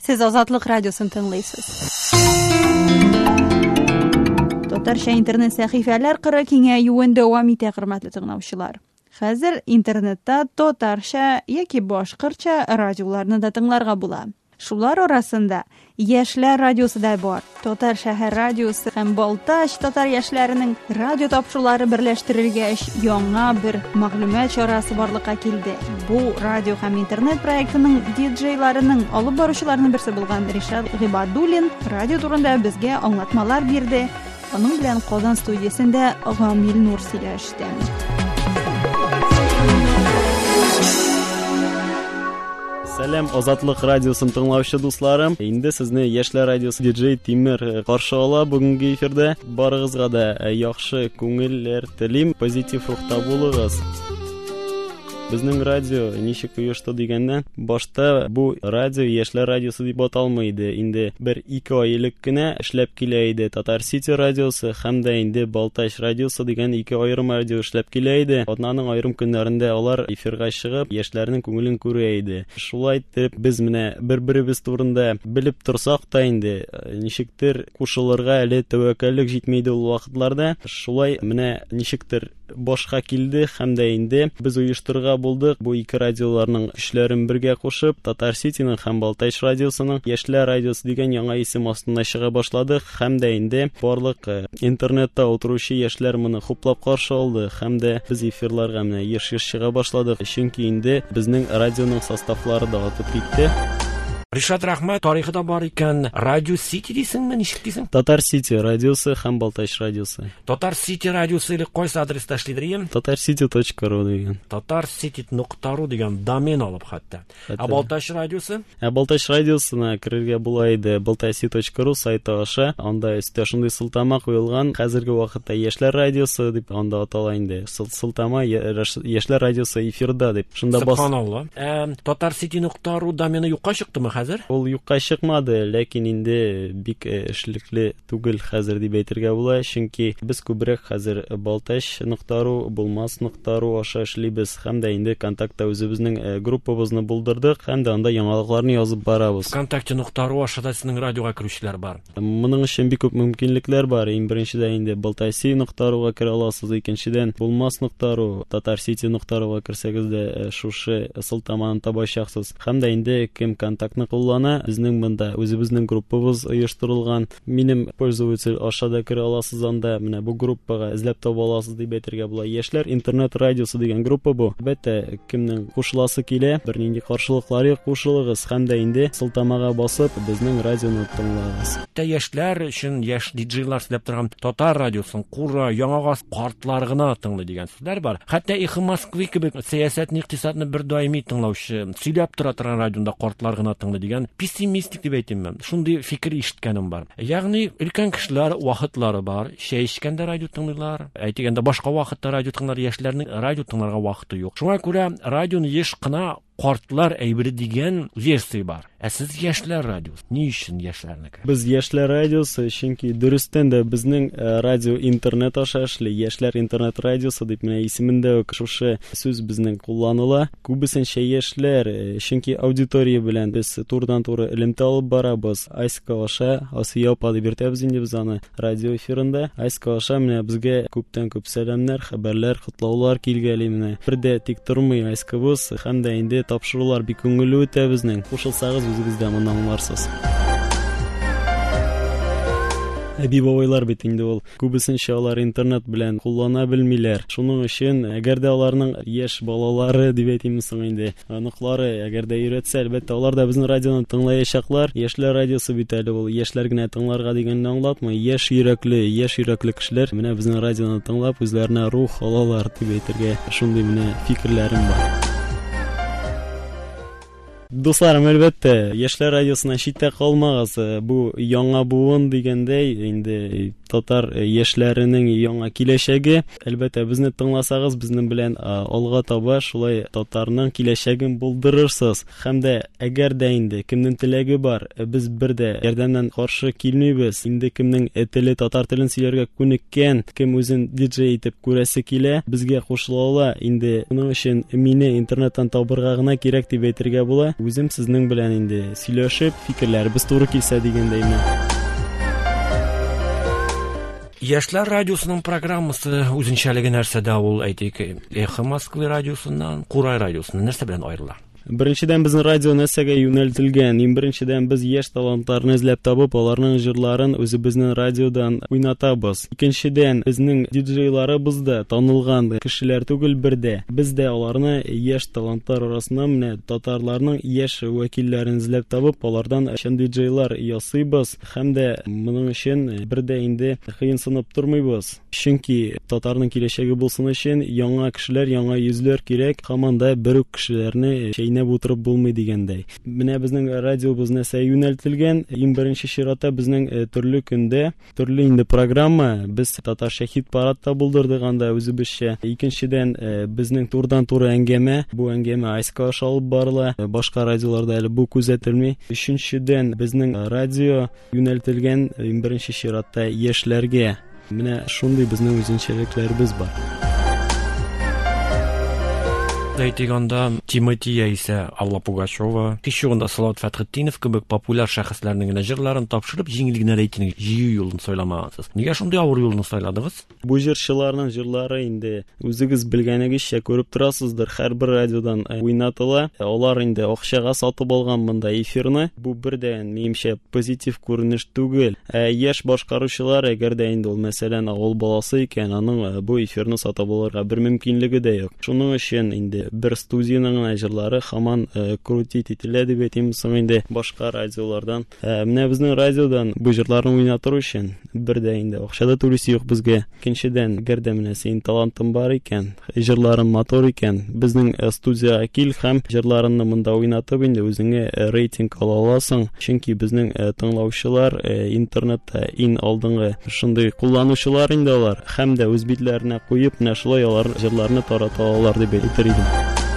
Siz Azatlık Radyosu'nu tınlaysınız. Tatarcha internet sahifeler qırı kengayuun devam ete hürmetli tınlavçılar. Hazır internetda tatarcha yoki boshqircha radiolarni da tinglarga bo'la. Shular orasida Yoshlar radiosi da bor. Tatar shahar radiosi ham Baltash tatar yoshlarining radio topshiruvlari birlashtirilgach, yangi bir ma'lumot chorasi borliqqa keldi. Bu radio ham internet proyektining DJ-larining olib boruvchilarining birisi bo'lgan Rishad G'ibadulin radio turida bizga anglatmalar berdi. Onun bilan Qozon studiyasida G'amil Nur silashdi. Salam, Azatlık Radyosu'nu tınlavçı dostlarım. Endi sizni Yoshlar radiosi DJ Timur qarshi ola. Bugungi efirda barig'izga da yaxshi ko'ngillar tilayman, pozitiv ruhda bo'ling'iz. Bizning radio nechik uyushdi degandan boshda bu radio Yoshlar radiosi deb atalmaydi. Endi 1-2 oylikgina ishlab kelaydi. Tatar City radiosi hamda endi Baltash radiosi degan ikki ayrim radio ishlab kelaydi. Onlarning ayrim kunlarida ular efirga chiqib, yoshlarning ko'nglini ko'raydi. Shulay deb biz mana bir-birimiz turында bilib tursak da endi nechikdir qo'shillarga hali tavakkallik yetmaydi ul vaqtlarda. Shulay mana nechikdir boshqa keldi hamda endi biz uyushtirga bo'ldik. Bu ikki radiolarning kuchlarini birga qo'shib Tatar City'ning ham Baltash radiosining Yoshlar radiosi degan yangi ism ostida chiqa boshladik. Hamda endi barliq internetda o'tiruvchi yoshlar buni xo'plab qarshi oldi. Hamda biz efirlarga mana yish chiqa boshladik. Chunki endi bizning radioning sostavlari da o'tib ketdi. Rishad rahmat, tarixida bor ekan, Radio City deysingmi, nechik deysing? Tatar City radiosi ham Baltash radiosi. Tatar City radiosi qaysi adresda ishlaydi? tatarcity.ru degan. tatarcity.ru degan domen olib hatto. Baltash radiosi? Baltash radiosini kirishga bo'laydi. baltash.ru sayti osha. Unda shunday siltama qo'yilgan. Hozirgi vaqtda Yoshlar radiosi deb unda ataladi. Siltama Yoshlar radiosi efirda deb. Shunda bos. Subhanalloh. tatarcity.ru domeni yo'qqa chiqdimi? Ol yo'qqa chiqmadi, lekin endi bek ishlikli tugul hozir deb aytirga bo'ladi, chunki biz ko'proq hozir baltash.ru bo'lmas.ru osha ishlaymiz. Hamda endi kontaktda o'zimizning gruppamizni bildirdik, hamda unda yangiliklarni yozib boramiz. Kontaktchi.ru oshada sizning radioga kirishlar bor. Buning uchun ko'p imkoniyatlar bor. Eng birinchidan endi baltash.ru ga kira olasiz, ikkinchidan bo'lmas.ru, tatarcity.ru ga kirsangizda shu siltamani topasiz. Hamda endi kim kontaktni qo'llana, bizning bunda o'zimizning gruppamiz uyushtirilgan. Mening pользователь aşağıda kira olasiz, unda mana bu gruppaga izlab topa olasiz deb aytirga bo'ladi. Yoshlar internet radiosi degan gruppa bu. Albatta, kimning qo'shilasi kela, bir nechta qarshiliklar yo'q, qo'shiling'iz. Hamda endi siltamaga bosib bizning radioni tinglaysiz. Yoshlar uchun yosh DJ-lar deb turgan Tatar radiosin qurra yong'oq qortlarig'ini tinglaydigan sizlar bor. Hatto Ex Moskva kabi siyosatni, iqtisodni bir doimiy tinglovchi, сөйләп turadigan radioda qortlarig'ini tinglaydigan pessimistik deb aytayman. Shunday fikr eshitganim bor. Ya'ni ulkan kishilar vaqtlari bor, ichganda radio tinglaylar, aytganda boshqa vaqtda radio tinglar, yoshlarning radio tinglarga vaqti yo'q. Shunga ko'ra radioni yeshqina qortlar aybiri degan versiya bor. Siz Yoshlar radiosi. Ne uchun yoshlarniki? Biz Yoshlar radiosi, chunki durustdan da bizning radio internet oshashli, Yoshlar internet radiosi deb meni ismida shu so'z bizning qo'llanila. Ko'pincha yoshlar, chunki auditoriya bilan biz turdan-to'g'ri ilmni olib boramiz. Ayska osha, Osiyopa deb aytamiz endi biz uni radio efirida. Ayska osha meni bizga ko'pdan ko'p salomlar, xabarlar, qutlovlar kelganligini. Birda tik turmay ayska bo'z, hamda endi topshiruvlar bir ko'ngilli o'ta bizning. Qo'shilsangiz o'zingizdan uni anglarsiz. Habib oylar bitindi ol. Ko'pincha ular internet bilan qo'llana bilmaylar. Shuning uchun agarda ularning yosh bolalari deb aytamiz endi, aniqlari agarda o'rgatsa, albatta ular da bizning radioni tinglayacaklar. Yoshlar radiosi bitadi ol. Yoshlargina tinglarga deganni anglatmay, yosh yurakli kishilar mana bizning radioni tinglab o'zlarini ruh olalar deb aytirga shunday meni fikrlarim bor. Do'stlarim, albatta Yoshlar radiosidan chetda qolmag'az. Bu yangi bugun deganday endi татар яшьләренең яңа киләчәге. Әлбәттә, безне тыңласагыз, безнең белән алга таба шулай татарның киләчәген булдырырсыз. Һәм дә әгәр дә инде кемнең теләге бар, без бер дә ярдәмнән каршы килмибез. Инде кемнең теле татар телен сөйләргә күнеккән, кем үзен диджей итеп күрәсе килә, безгә кушыла. Инде моның өчен мине интернеттан табырга гына кирәк дип әйтергә була. Үзем сезнең белән инде сөйләшеп, фикерләребез туры килсә дигәндәймен. Яшьләр радиосының программасы үзенчәлеге нәрсәдә ул, әйтик, Эхо Москвы радиосыннан, Курай радиосыннан нәрсә белән аерыла? Беренчедән, безнең радио нәрсәгә юнәлтелгән? Беренчедән, без яшь талантларны эзләп табып, аларның җырларын үзебезнең радиодан уйнатабыз. Икенчедән, безнең диджейларыбыз да танылган кешеләр түгел бердә. Без дә аларны яшь талантлар арасыннан менә татарларның яшь вәкилләрен эзләп табып, алардан чын диджейлар ясыйбыз. Һәм дә моның өчен бердә инде кыенсынып тормыйбыз. Чөнки татарның киләчәге булсын өчен яңа кешеләр, яңа йөзләр кирәк. Һаман да бер үк кешеләрне чәйнәп утырып булмый дигәндәй. Менә безнең радиобыз нәрсә юнәлтелгән? Иң беренче чиратта безнең төрле көндә, төрле инде программа, без татарча хит-парадта булдырдык анда үзебезчә. Икенчедән, безнең турыдан-туры әңгәмә, бу әңгәмә Айска аша алып барыла, башка радиоларда әле бу күзәтелми. Өченчедән, безнең радио юнәлтелгән иң беренче чиратта яшьләргә. Менә шундый безнең үзенчәлекләребез бар. Әйтик, анда Тимати яисә Алла Пугачева, кичүгендә Салават Фәтхетдинов кебек популяр шәхесләрнең генә җырларын тапшырып, җиңел генә рейтинг җыю юлын сайламагансыз. Нигә шундый авыр юлны сайладыгыз? Бу җырчыларның җырлары инде үзегез белгәнегезчә күреп торасыздыр, һәрбер радиодан уйнатыла. Алар инде акчага сатып алган монда эфирны. Бу бердән минемчә позитив күренеш түгел. Яшь башкаручылар, әгәр дә инде ул мәсәлән авыл баласы икән, аның бу эфирны сатып алырга бер мөмкинлеге дә юк. Шуның өчен инде бер студияның җырлары һаман крутит ителә дип әйтим, соң инде башка радиолардан. Менә безнең радиодан бу җырларны уйнатыр өчен бер дә инде акчада түлисе юк безгә. Икенчедән, гәрдә менә син талантың бар икән, җырларың матур икән, безнең студияга кил һәм җырларыңны монда уйнатып инде үзеңә рейтинг ала аласың. Чөнки безнең тыңлаучылар интернетта иң алдынгы шундый кулланучылар инде алар, һәм дә үз битләренә куеп, менә шулай алар җырларны тарата алалар дип әйтер идем.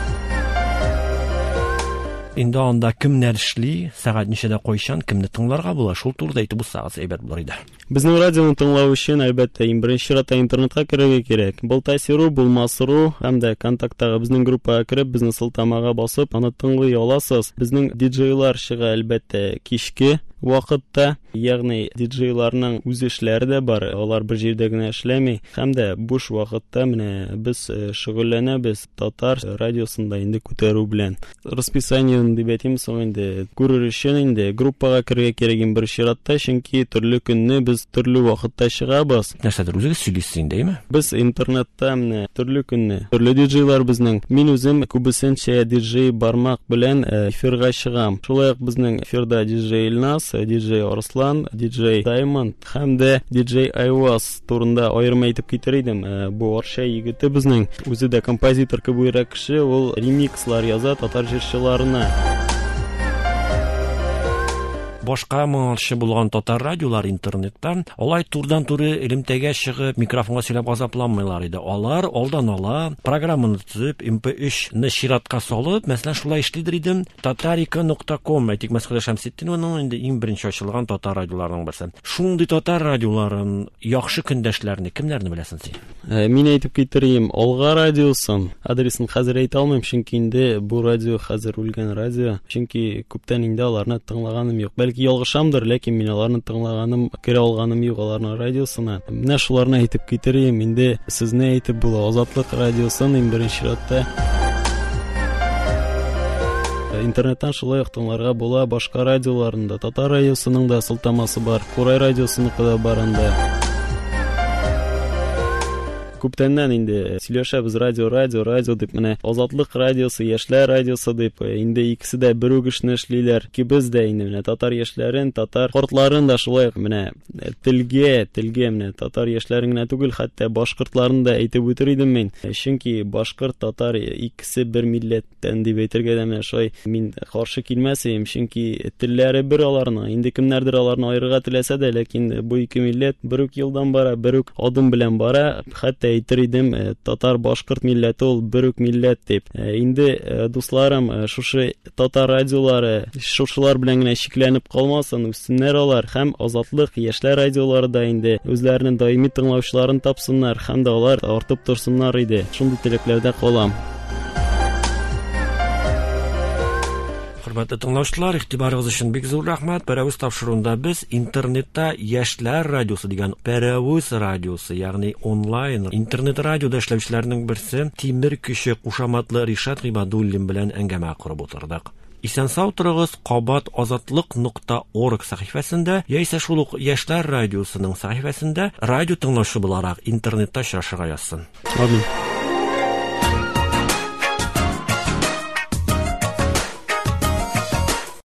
Инде анда кемнәр эшли, сәгать ничәдә кайчан, кемне тыңларга була, шул турыда әйтеп булсагыз әйбәт булыр иде. Безнең радионы тыңлау өчен әлбәттә иң беренче чиратта интернетка керергә кирәк. Болтайсыру, булмасыру һәм дә контакттагы безнең группага кереп, безнең сылтамага басып, аны тыңлый аласыз. Безнең диджейлар чыга әлбәттә кичке вакытта, ягъни диджейларның үз эшләре дә бар, алар бер җирдә генә эшләми, һәм дә буш вакытта менә без шөгыльләнәбез татар радиосында инде күтәрү белән. Расписаниены дип әйтим, соң инде күрер өчен инде группага керергә кирәк бер чиратта, чөнки төрле көнне без төрле вакытта чыгабыз. Нәрсәдер үзегез сөйлисез индеме? Без интернетта менә төрле көнне, төрле диджейлар безнең. Мин үзем күбесенчә диджей бармак белән эфирга чыгам. Шулай ук безнең эфирда диджей Илнас, диджей Арслан, диджей Даймонд һәм дә диджей Айваз турында аерым әйтеп китер идем. Бу арча егете безнең, үзе дә композитор кебегрәк кеше, ул ремикслар яза татар җырчыларына. Башка моңарчы булган татар радиолар интернеттан алай турдан-туры элемтәгә чыгып микрофонга сөйләп газапланмыйлар иде. Алар алдан ала программаны төзеп MP3-ны чиратка салып, мәсәлән, шулай эшлидер идем. tatarika.com, әйтик, Мәскәүдә Шәмсетдинованың инде иң беренче ачылган татар радиоларының берсе. Шундый татар радиоларын, яхшы көндәшләрне, кемнәрне беләсең син? Мин әйтеп китерим, Алга радиосын. Адресын хәзер әйтә алмыйм, чөнки инде бу радио хәзер үлгән радио. Чөнки күптән инде аларны тыңлаганым юк. Бәлки ялгышамдыр, ләкин мин аларны тыңлаганым, керә алганым юк аларның радиосына. Менә шуларны әйтеп китерим, инде сезне әйтеп була. Азатлык радиосын иң беренче чиратта интернеттан шулай ук тыңларга була. Башка радиоларында татар радиосының да сылтамасы бар, Курай радиосының да бар анда. күптәннән инде сөйләшәбез радио дип, менә Азатлык радиосы, Яшьләр радиосы дип, инде икесе дә бер үк эшне эшлиләр. Кибез дә инде менә татар яшьләрен, татар картларын да шулай менә телгә менә татар яшьләрен генә түгел, хәтта башкортларын да әйтеп үтер идем мин. Чөнки башкорт, татар икесе бер милләттән дип әйтергә дә менә шулай мин каршы килмәсем, чөнки телләре бер аларның. Инде кемнәрдер аларны аерырга теләсә дә, ләкин бу ике милләт бер үк елдан бара, бер үк адым белән бара. Хәтта әйтер идем, татар башкорт милләте ул бер үк милләт дип. Инде дусларым, шушы татар радиолары шушылар белән генә шикләнеп калмасын, үссеннәр алар һәм Азатлык, Яшьләр радиолары да инде үзләренең даими тыңлаучыларын тапсыннар һәм дә алар артып торсыннар иде. Шундый теләкләрдә калам. Хөрмәтле тыңлаучылар, игътибарыгыз өчен бик зур рәхмәт. Пәрәвүз тапшыруында без интернетта Яшьләр радиосы дигән Пәрәвүз радиосы, ягъни онлайн интернет радиода эшләүчеләрнең берсе Тимер кеше кушаматлы Ришат Гыйбадуллин белән әңгәмә корып утырдык. Исән-сау торыгыз, кабат азатлык.org сәхифәсендә яисә шул ук Яшьләр радиосының сәхифәсендә радио тыңлаучы буларак интернетта очрашырга язсын. Амин.